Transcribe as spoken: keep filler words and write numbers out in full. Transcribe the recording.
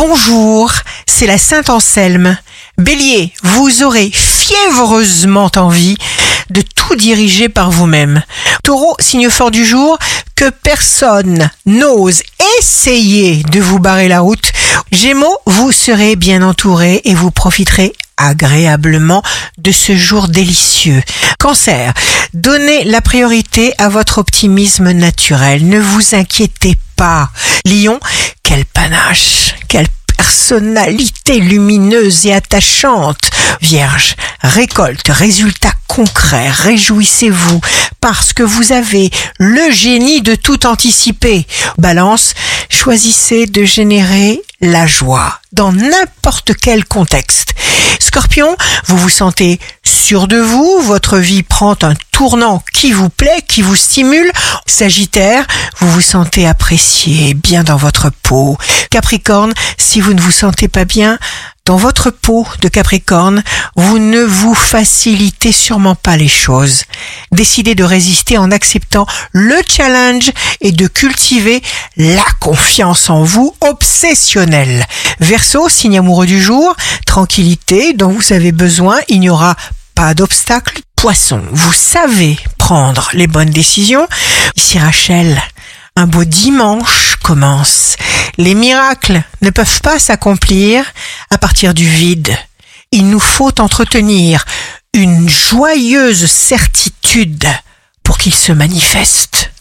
Bonjour, c'est la Sainte Anselme. Bélier, vous aurez fiévreusement envie de tout diriger par vous-même. Taureau, signe fort du jour, que personne n'ose essayer de vous barrer la route. Gémeaux, vous serez bien entouré et vous profiterez agréablement de ce jour délicieux. Cancer, donnez la priorité à votre optimisme naturel. Ne vous inquiétez pas. Lion, quel panache, quelle personnalité lumineuse et attachante. Vierge, récolte, résultat concret, réjouissez-vous parce que vous avez le génie de tout anticiper. Balance, choisissez de générer la joie dans n'importe quel contexte. Scorpion, vous vous sentez sûr de vous, votre vie prend un tournant qui vous plaît, qui vous stimule. Sagittaire, vous vous sentez apprécié, bien dans votre peau. Capricorne, si vous ne vous sentez pas bien dans votre peau de Capricorne, vous ne vous facilitez sûrement pas les choses. Décidez de résister en acceptant le challenge et de cultiver la confiance en vous obsessionnelle. Verseau, signe amoureux du jour, tranquillité dont vous avez besoin, il n'y aura pas d'obstacle. Poisson, vous savez prendre les bonnes décisions. Ici Rachel, un beau dimanche commence. Les miracles ne peuvent pas s'accomplir à partir du vide. Il nous faut entretenir une joyeuse certitude pour qu'ils se manifestent.